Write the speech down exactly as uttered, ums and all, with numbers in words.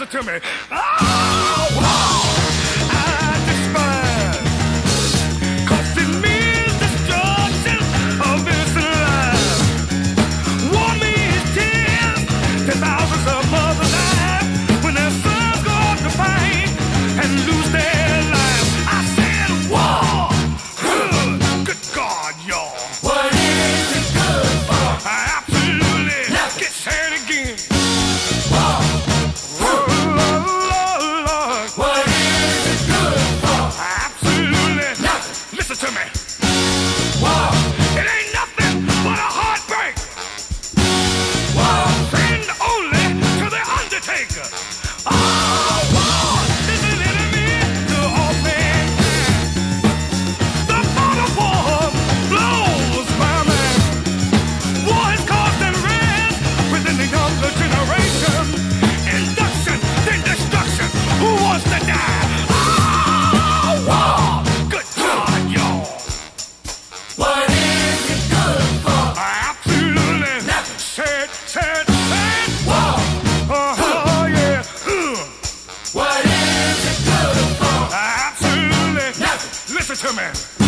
listen to me. Oh, wow, I despise. Cause it means destruction of innocent lives. War means tears to thousands of mothers die when their sons go off to fight and lose their lives. I said war. Good God, y'all. What is it good for? Absolutely. Nothing. Get sad again. War. Oh, Lord, Lord. What is it good for? Absolutely. Nothing. Listen to me. War. It ain't nothing but a heartbreak. War. Friend only to the undertaker. Oh, war is an enemy to all mankind. The thought of war blows my mind. War has caused unrest within the younger generation. Induction, then destruction. Who wants to die? Oh, war. Good God, y'all. What is it good for? Absolutely. Nothing. Sad, sad, sad. War. Oh, yeah. Ugh. What is it good for? Absolutely. Nothing. Listen to me.